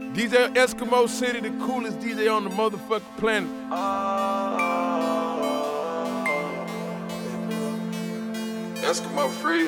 DJ Eskimo City, the coolest DJ on the motherfucking planet. Eskimo free.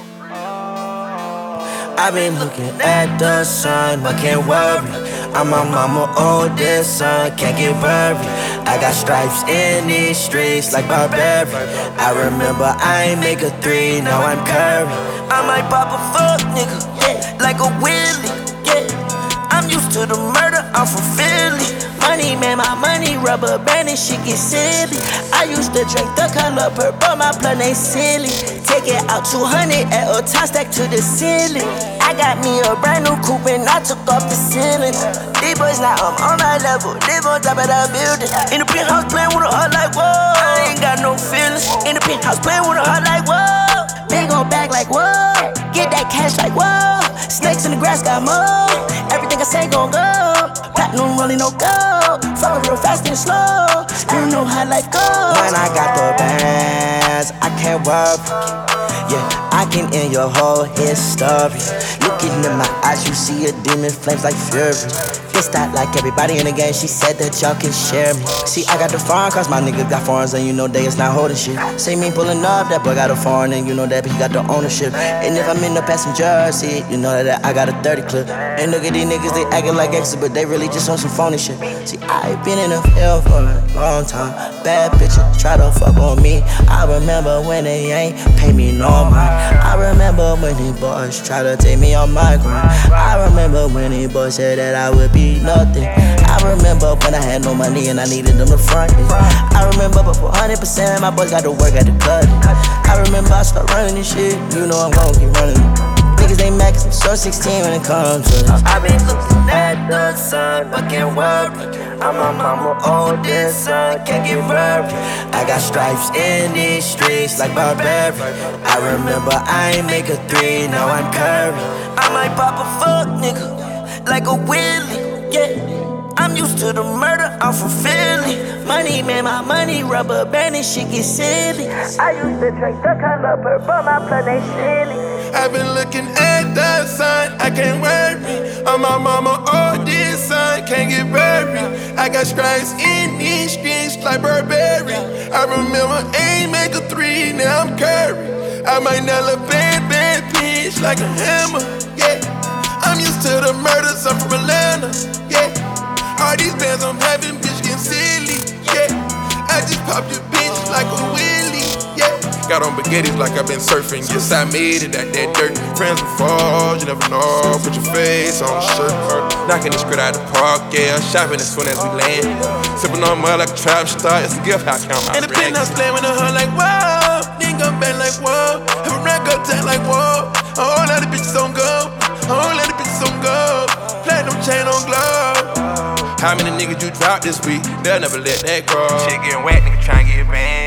I've been looking at the sun, but can't worry. I'm my mama oldest son, can't get worried. I got stripes in these streets like Barbarian. I remember I ain't make a three, now I'm Curry. I might pop a fuck nigga, yeah, like a Willie, yeah. I'm used to the murder, I'm from Philly. Money, man, my money, rubber band and shit get silly. I used to drink the color purple, my blood ain't silly. Take it out 200 at a time, stack to the ceiling. I got me a brand new coupe and I took off the ceiling. These boys now I'm on my level, live on top of the building. In the penthouse playing with a heart like whoa, I ain't got no feelings. In the penthouse playing with a heart like whoa, big on back like whoa, get that cash like whoa. Snakes in the grass got more, everything I say gon' go. Platinum rolling no gold, fuck real fast and slow. You know how life goes. When I got the bands, I can't worry. Yeah, I can end your whole history. Looking in my eyes, you see a demon, flames like fury. It's that like everybody in the game, she said that y'all can share me. See, I got the foreign cause my niggas got foreigns and you know they is not holding shit. See me pulling up, that boy got a foreign and you know that he got the ownership. And if I'm in the passenger seat, you know that I got a 30 clip. And look at these niggas, they acting like exes, but they really just on some phony shit. See, I been in the field for a long time. Bad bitches try to fuck on me. I remember when they ain't pay me no mind. I remember when these boys try to take me on my grind. I remember when these boys said that I would be nothing. I remember when I had no money and I needed them to front it. I remember before 100% my boys got to work at the cut. I remember I start running this shit, you know I'm gon' keep running. Niggas ain't mad cause I'm so 16 when it comes to this. I've been looking at the sun, but can't worry. I'm my mama oldest son, can't get worried. I got stripes in these streets like Barbarian. I remember I ain't make a three, now I'm Curry. I might pop a fuck nigga like a Willie. Yeah, I'm used to the murder, I'm from Philly. Money, man, my money, rubber band and shit get silly. I used to drink the color purple, my blood ain't silly. I've been looking at the sun, I can't worry. I'm my mama oldest son, can't get buried. I got stripes in these streets like Barbarian. I remember ain't make a three, now I'm Curry. I might nail a bad bitch like a hammer, yeah. I'm used to the murders, I'm from Atlanta, yeah. All these bands I'm having, bitch, getting silly, yeah. I just popped your bitch like a wheelie, yeah. Got on baguettes like I've been surfing, yes, I made it out that dirt. Friends will fall, you never know, put your face on the shirt. Knocking the skirt out the park, yeah. Shopping as soon as we land. Sipping on mud like a trap star, it's a gift, I count my And the penthouse playing with a heart like whoa, nigga bend like whoa. Have a rack up tight like whoa. A whole lot of bitches on go. A whole lot of bitches on go. Platinum chain on glove. How many niggas you dropped this week? They'll never let that go. Shit getting wet, nigga tryna get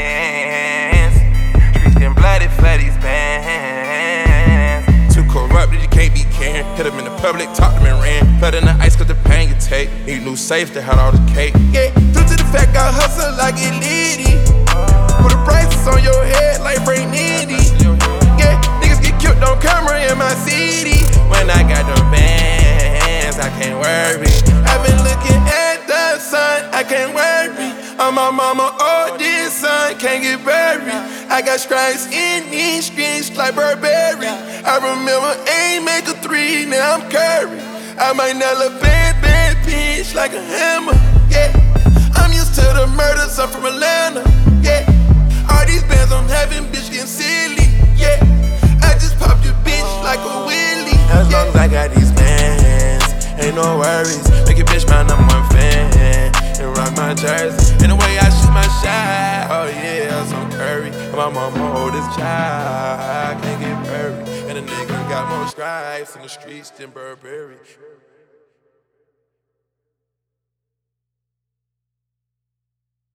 bands. Streets getting bloody for these bands. Too corrupted, you can't be caring. Hit them in the public, talk them and ran. Flood in the ice cause the pain you take. Need new safe to have all the cake. Yeah, due to the fact I hustle like a lady. Put the prices on your head like Frank Nitty. Yeah, niggas get killed on camera in my city. When I got them bands, I can't worry. I've been looking at the sun, I can't worry. I'm my mama oldest son, can't get buried. I got stripes in these streets like Barbarian. I remember ain't make a three, now I'm Curry. I might nail a bad bitch like a hammer, yeah. I'm used to the murders, I'm from Atlanta, yeah. All these bands I'm having, bitch, getting silly, yeah. I just popped your bitch like a wheelie. As long as I got these bands, ain't no worries. Make your bitch my #1 fan and rock my jersey. And the way I shoot my shot, oh yeah, I'm so Curry. My mama oldest child, I can't get buried. And a nigga got more stripes in the streets than Burberry.